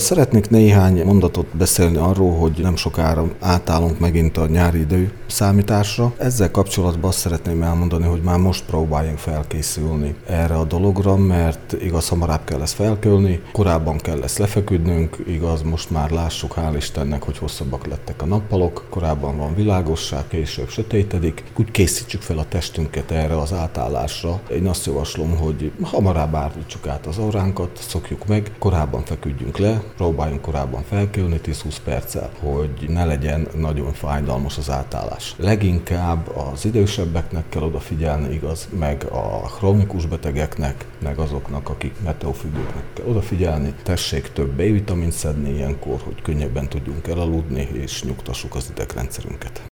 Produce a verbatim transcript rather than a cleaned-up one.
Szeretnék néhány mondatot beszélni arról, hogy nem sokára átállunk megint a nyári idő számításra. Ezzel kapcsolatban azt szeretném elmondani, hogy már most próbáljunk felkészülni erre a dologra, mert igaz, hamarabb kell ezt felkölni, korábban kell ezt lefeküdnünk, igaz, most már lássuk, hál' Istennek, hogy hosszabbak lettek a nappalok, korábban van világosság, később sötétedik, úgy készítsük fel a testünket erre az átállásra. Én azt javaslom, hogy hamarabb állítsuk át az óránkat, szokjuk meg, korábban feküdjünk le, próbáljunk korábban felkelni tíz-húsz perccel, hogy ne legyen nagyon fájdalmas az átállás. Leginkább az idősebbeknek kell odafigyelni, igaz, meg a krónikus betegeknek, meg azoknak, akik meteofüggőknek kell odafigyelni. Tessék több bé-vitamint szedni ilyenkor, hogy könnyebben tudjunk elaludni, és nyugtassuk az idegrendszerünket.